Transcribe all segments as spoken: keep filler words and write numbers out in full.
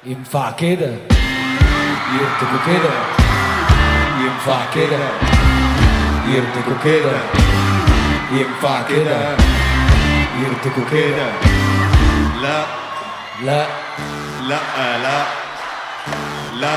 ينفع كده يرتكوا كده، ينفع كده يرتكوا كده، ينفع كده يرتكوا كده. لا لا لا لا لا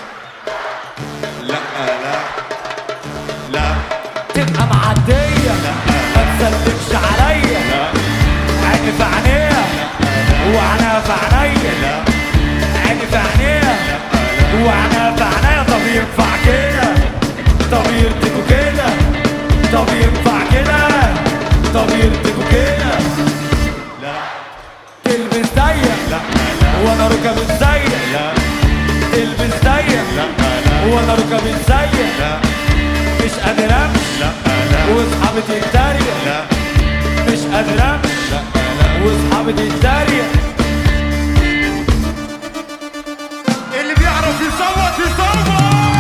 لا لا لا تبقى معدية ما تسلمش عليا، عيني في عينيها وعناها في عينيا، عيني في عينيها وعناها في عينيا. طب ينفع كده؟ طب يرتكوا كده؟ طب ينفع كده؟ طب يرتكوا كده؟ لا تلبس ضيق لا وانا ركبت زيك، لا تلبس ضيق لا لا وانا ركبت زيك، لا مش قادر امشي لا لا واصحابي تتريق، لا مش قادر امشي لا لا واصحابي تتريق. اللي بيعرف يصوت يصوت.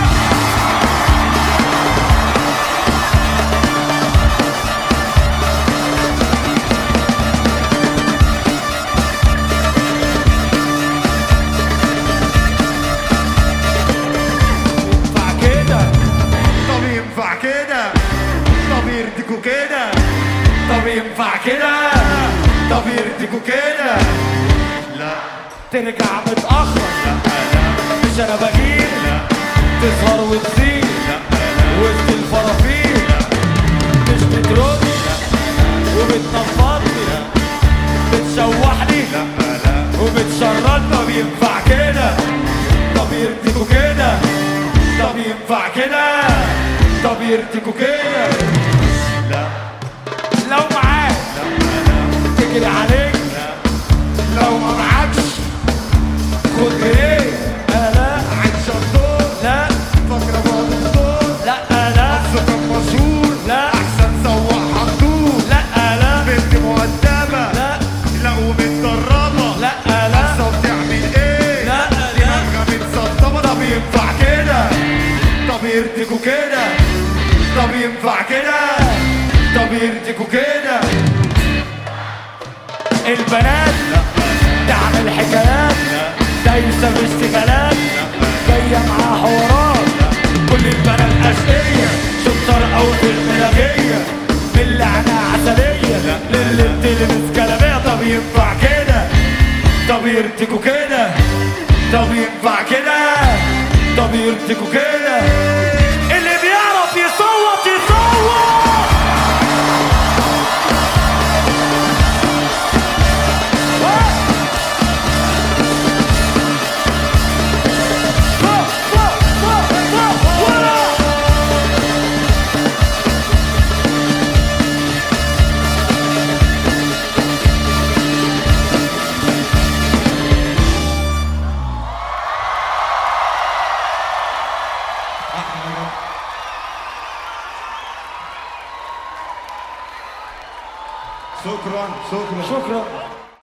ينفع كده؟ طب ينفع كده؟ طب يرتكوا كده؟ طب ينفع كده؟ طب يرتكوا كده؟ لا ترجع متأخر لا مش انا بجيب، تسهر وتزيد وسط الفرافير، مش بترد وبتنفضني بتشوحني وبتشردني. طب ينفع كده؟ طب يرتكوا كده؟ طب ينفع كده؟ طب يرتكوا كده؟ لا لو معاك تجري عليك، لو ما معاكش خد بريك. لا لا عين شطور لا فاكرة بعض الدور لا لا أصل كان مشهور لا أحسن سواق حنطور لا لا بنت مؤدبة لا لا ومتدربة لا لا أصل بتعمل إيه؟ لا لا دماغها متسطبة. طب ينفع كده؟ طب يرتكوا كده؟ طب ينفع كده؟ طب يرتكوا كده؟ البنات تعمل حكايات دايسة باشتغالات جاية معاها حوارات، كل البنات أشقية شطار أو في الملاغية، من اللي عينها عسلية للي بتلبس كلامية. طب ينفع كده؟ طب يرتكوا كده؟ طب ينفع كده؟ طب يرتكوا كده؟ اللي بيعرف يصوت يصوت. شكرا شكرا شكرا.